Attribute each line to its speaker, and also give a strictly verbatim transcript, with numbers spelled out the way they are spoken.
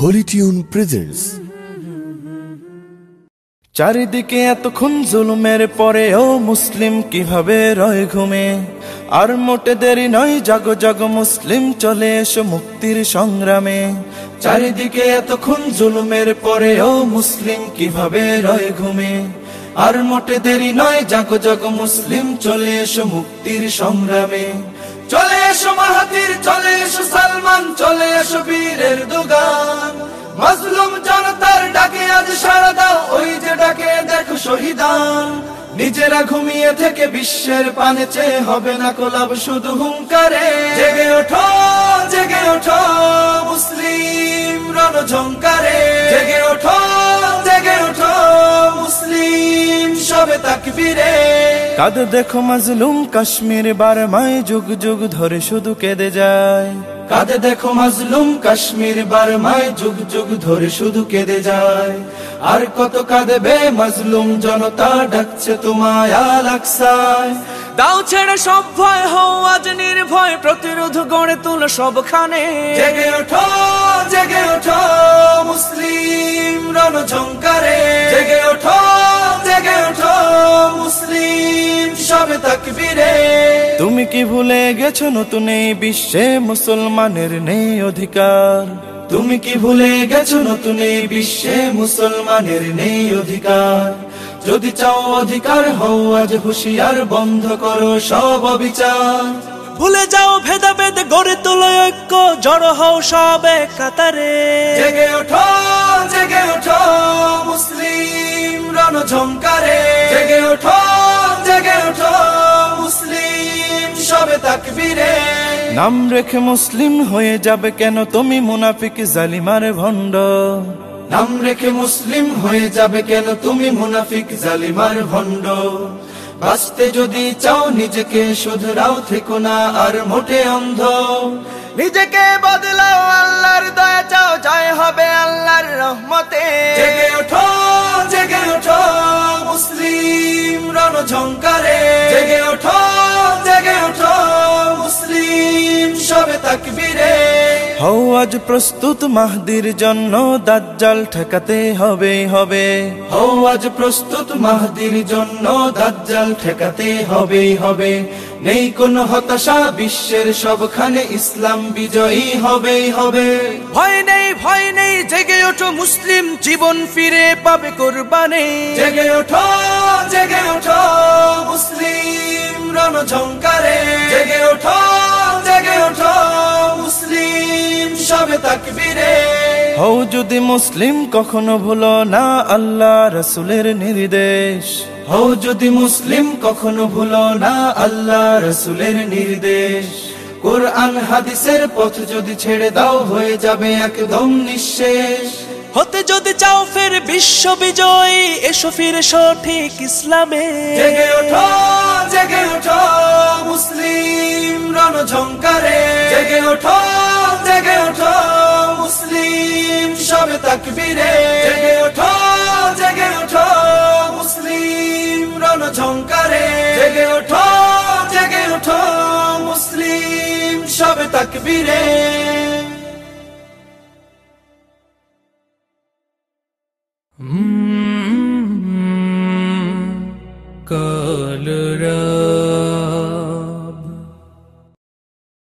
Speaker 1: Holi tune presents.
Speaker 2: চারিদিকে এতক্ষণ জুলুমের পরেও মুসলিম কিভাবে রয় ঘুমে? আর মোটে দেরি নয়, জাগো জাগো মুসলিম, চলে এসো মুক্তির সংগ্রামে। চারিদিকে এতক্ষণ জুলুমের পরেও মুসলিম কিভাবে রয় ঘুমে? আর মোটে দেরি নয়, জাগো জাগো মুসলিম, চলে এসো মুক্তির সংগ্রামে। চলে এসো মাহাতির, চলে এসো সালমান, চলে এসো বীরের দুগান। মাজলুম জনতার ডাকে আজ সাড়া দাও, ওই যে ডাকে দেখো শহীদান। নিজেরা ঘুমিয়ে থেকে বিশ্বের পানে চেয়ে হবে না কোলাব শুধু হুঙ্কারে। জেগে ওঠো, জেগে ওঠো মুসলিম রণঝঙ্কারে। জেগে ওঠো, জেগে ওঠো মুসলিম সবে তাকবীরে। কাঁদে দেখো মাজলুম কাশ্মীর বারমায়, যুগ যুগ ধরে শুধু কেঁদে যায়। কাঁদে দেখো মাজলুম কাশ্মীর বারমায়, যুগ যুগ ধরে শুধু কেঁদে যায়। আর কত কাঁদবে মাজলুম জনতা, ডাকছে তোমায় আল আকসায়। দাও ছেড়ে সব ভয়, হও আজ নির্ভয়, প্রতিরোধ গড়ে তুলো সবখানে। জেগে ওঠো, জেগে ওঠো মুসলিম রণঝঙ্কারে। জেগে ওঠো, জেগে ওঠো মুসলিম সবে তাকবীরে। তুমি কি ভুলে গেছো নতুন এই বিশ্বে মুসলমানের নেই অধিকার? তুমি কি ভুলে গেছো নতুন এই বিশ্বে মুসলমানের নেই অধিকার? যদি চাও অধিকার হও আজ হুঁশিয়ার, বন্ধ করো সব অবিচার। ভুলে যাও ভেদাভেদ, গড়ে তোলো ঐক্য, জড়ো হও সব এক কাতারে। জেগে ওঠো, জেগে ওঠো মুসলিম রণঝঙ্কারে। জেগে ওঠো, জেগে ওঠো মুসলিম সবে তাকবীরে। নাম রেখে মুসলিম হয়ে যাবে কেন তুমি মুনাফিক জালিমার ভণ্ড? নাম রেখে মুসলিম হয়ে যাবে কেন তুমি মুনাফিক জালিমার ভণ্ড? বাঁচতে যদি চাও নিজেকে শুধরাও, থেকো না আর মোটে অন্ধ। নিজেকে বদলাও, আল্লাহর দয়া চাও, জয় হবে আল্লাহর রহমতে। জেগে ওঠো, জেগে ওঠো মুসলিম রণঝঙ্কারে। জেগে ওঠো, জেগে ওঠো মুসলিম সবে তাকবীরে। হও আজ প্রস্তুত মাহদির জন্য, দাজ্জাল ঠেকাতে হবে হবে। হও আজ প্রস্তুত মাহদির জন্য, দাজ্জাল ঠেকাতে হবে হবে। নেই কোনো হতাশা, বিশ্বের সবখানে ইসলাম বিজয়ী হবে হবে। ভয় নেই, ভয় নেই, জেগে ওঠো মুসলিম, জীবন ফিরে পাবে কোরবানি। জেগে ওঠো, জেগে ওঠো মুসলিম রণঝঙ্কারে। জেগে ওঠো, জেগে ওঠো মুসলিম সবে তাকবীরে। হও যদি মুসলিম কখনো ভুলো না আল্লাহ রাসূলের নির্দেশ। হও যদি মুসলিম কখনো ভুলো না আল্লাহ রাসূলের নির্দেশ। কোরআন হাদিসের পথ যদি ছেড়ে দাও, হয়ে যাবে একদম নিঃশেষ। হতে যদি চাও ফের বিশ্ব বিজয়ী, এসো ফিরে সঠিক ইসলামে। জেগে ওঠো, জেগে ওঠো মুসলিম রণঝঙ্কারে। জেগে ওঠো, জেগে ওঠো মুসলিম সবে তাকবীরে। জেগে ওঠো, জেগে ওঠো মুসলিম রণঝঙ্কারে। জেগে ওঠো, জেগে ওঠো মুসলিম সবে তাকবীরে।